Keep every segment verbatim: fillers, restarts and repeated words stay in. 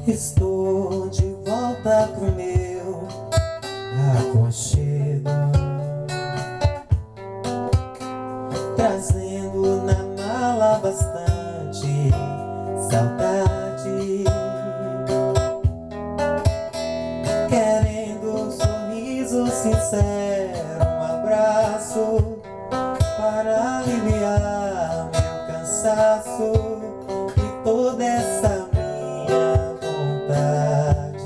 Estou de volta pro meu aconchego, trazendo na mala bastante saudade, querendo um sorriso sincero, um abraço para aliviar meu cansaço e toda essa minha vontade.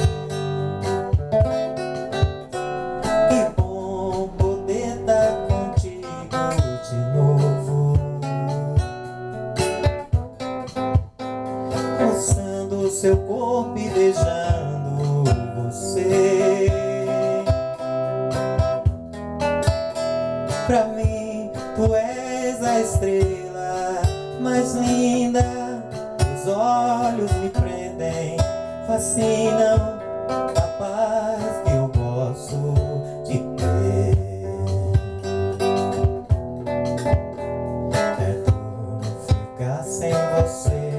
Que bom poder estar contigo de novo, roçando seu corpo e beijando você. Pra mim tu és a estrela mais linda, os olhos me prendem, fascinam, a paz que eu gosto de ter. É duro ficar sem você.